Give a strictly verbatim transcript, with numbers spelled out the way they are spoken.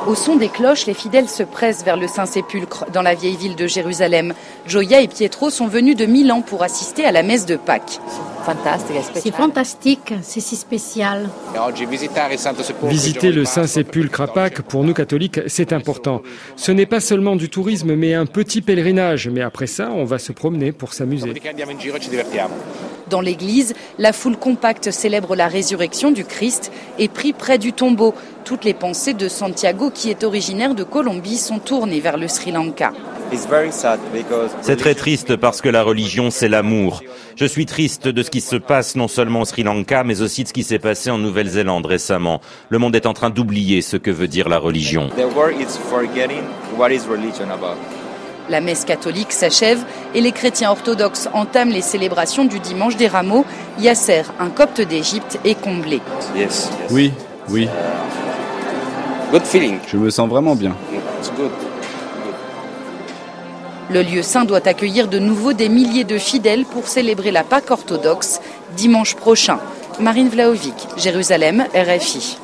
Au son des cloches, les fidèles se pressent vers le Saint-Sépulcre, dans la vieille ville de Jérusalem. Gioia et Pietro sont venus de Milan pour assister à la messe de Pâques. C'est fantastique, c'est si spécial. Visiter le Saint-Sépulcre à Pâques, pour nous catholiques, c'est important. Ce n'est pas seulement du tourisme, mais un petit pèlerinage. Mais après ça, on va se promener pour s'amuser. Dans l'église, la foule compacte célèbre la résurrection du Christ et prie près du tombeau. Toutes les pensées de Santiago, qui est originaire de Colombie, sont tournées vers le Sri Lanka. C'est très triste parce que la religion, c'est l'amour. Je suis triste de ce qui se passe non seulement au Sri Lanka, mais aussi de ce qui s'est passé en Nouvelle-Zélande récemment. Le monde est en train d'oublier ce que veut dire la religion. La messe catholique s'achève et les chrétiens orthodoxes entament les célébrations du dimanche des Rameaux. Yasser, un copte d'Égypte, est comblé. Oui, oui. Je me sens vraiment bien. Le lieu saint doit accueillir de nouveau des milliers de fidèles pour célébrer la Pâque orthodoxe dimanche prochain. Marine Vlahovic, Jérusalem, R F I.